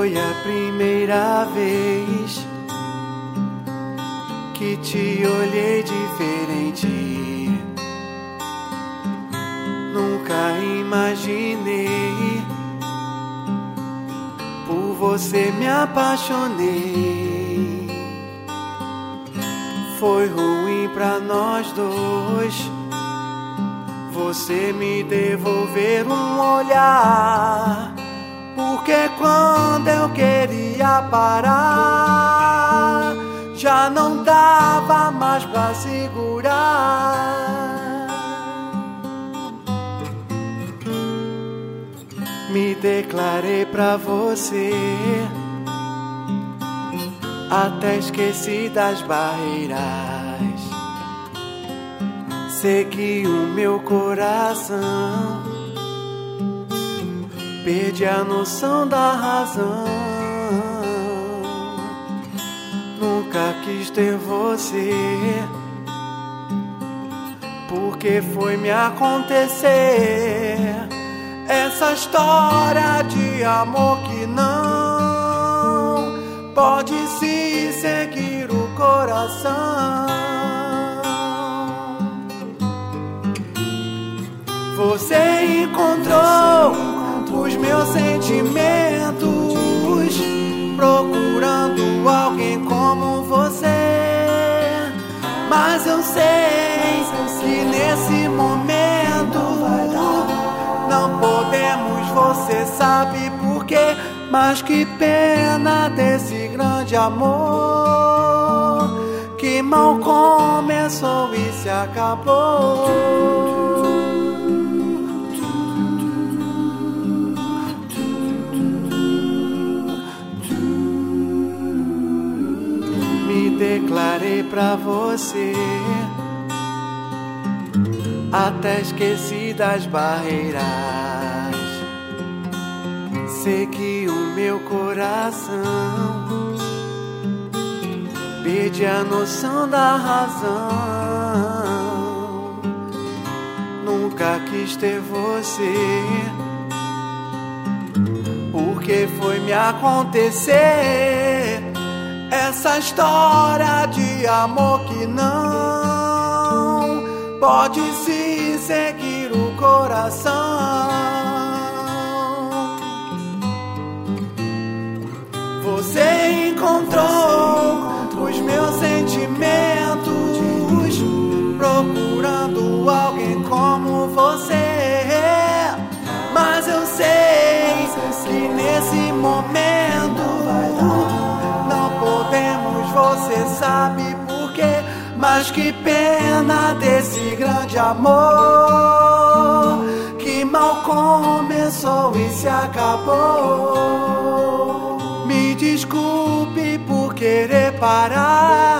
foi a primeira vez que te olhei diferente. Nunca imaginei, por você me apaixonei. Foi ruim pra nós dois, você me devolver um olhar. Porque quando eu queria parar, já não dava mais pra segurar. Me declarei pra você, até esqueci das barreiras. Segui o meu coração, perdi a noção da razão. Nunca quis ter você, porque foi me acontecer essa história de amor que não pode se seguir o coração. Você encontrou os meus sentimentos, procurando alguém como você. Mas eu sei que nesse momento não podemos, você sabe por quê? Mas que pena desse grande amor que mal começou e se acabou. Declarei pra você, até esqueci das barreiras. Segui o meu coração, perdi a noção da razão. Nunca quis ter você, porque foi me acontecer essa história de amor que não pode se seguir o coração. Você encontrou os meus sentimentos, procurando alguém como você. Mas eu sei que nesse momento podemos, você sabe por quê? Mas que pena desse grande amor que mal começou e se acabou. Me desculpe por querer parar,